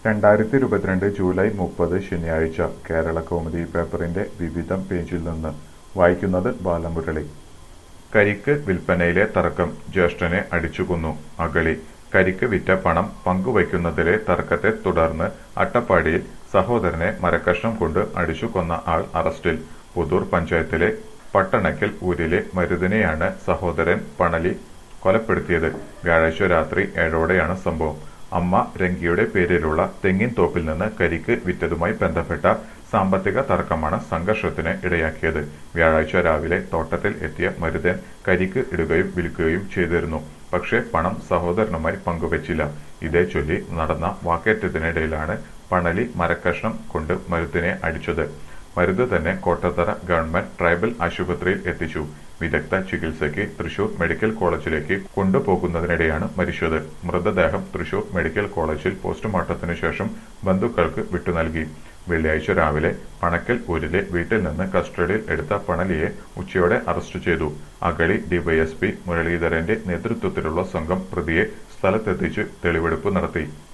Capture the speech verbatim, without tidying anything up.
രണ്ടായിരത്തി ഇരുപത്തിരണ്ട് ജൂലൈ മുപ്പത് ശനിയാഴ്ച കേരളകൗമുദി പേപ്പറിന്റെ വിവിധം പേജിൽ നിന്ന് വായിക്കുന്നത് ബാലമുരളി. കരിക്ക് വിൽപ്പനയിലെ തർക്കം, ജ്യേഷ്ഠനെ അടിച്ചുകൊന്നു. അഗളി. കരിക്ക് വിറ്റ പണം പങ്കുവയ്ക്കുന്നതിലെ തർക്കത്തെ തുടർന്ന് അട്ടപ്പാടിയിൽ സഹോദരനെ മരക്കഷ്ണം കൊണ്ട് അടിച്ചു കൊന്ന ആൾ അറസ്റ്റിൽ. പുതൂർ പഞ്ചായത്തിലെ പട്ടണക്കൽ ഊരിലെ മരുതിനെയാണ് സഹോദരൻ പണലി കൊലപ്പെടുത്തിയത്. വ്യാഴാഴ്ച രാത്രി ഏഴോടെയാണ് സംഭവം. അമ്മ രംഗിയുടെ പേരിലുള്ള തെങ്ങിൻ തോപ്പിൽ നിന്ന് കരിക്ക് വിറ്റതുമായി ബന്ധപ്പെട്ട സാമ്പത്തിക തർക്കമാണ് സംഘർഷത്തിന് ഇടയാക്കിയത്. വ്യാഴാഴ്ച രാവിലെ തോട്ടത്തിൽ എത്തിയ മരുതൻ കരിക്ക് ഇടുകയും വിൽക്കുകയും ചെയ്തിരുന്നു. പക്ഷേ പണം സഹോദരനുമായി പങ്കുവച്ചില്ല. ഇതേ ചൊല്ലി നടന്ന വാക്കേറ്റത്തിനിടയിലാണ് പണലി മരക്കഷ്ണം കൊണ്ട് മരുതിനെ അടിച്ചത്. മരുത് തന്നെ കോട്ടത്തറ ഗവൺമെന്റ് ട്രൈബൽ ആശുപത്രിയിൽ എത്തിച്ചു. വിദഗ്ധ ചികിത്സയ്ക്ക് തൃശൂർ മെഡിക്കൽ കോളേജിലേക്ക് കൊണ്ടുപോകുന്നതിനിടെയാണ് മരിച്ചത്. മൃതദേഹം തൃശൂർ മെഡിക്കൽ കോളേജിൽ പോസ്റ്റ്മോർട്ടത്തിനു ശേഷം ബന്ധുക്കൾക്ക് വിട്ടുനൽകി. വെള്ളിയാഴ്ച രാവിലെ പണക്കൽ ഊരിലെ വീട്ടിൽ നിന്ന് കസ്റ്റഡിയിൽ എടുത്ത പണലിയെ ഉച്ചയോടെ അറസ്റ്റ് ചെയ്തു. അഗളി ഡിവൈഎസ്പി മുരളീധരന്റെ നേതൃത്വത്തിലുള്ള സംഘം പ്രതിയെ സ്ഥലത്തെത്തിച്ച് തെളിവെടുപ്പ് നടത്തി.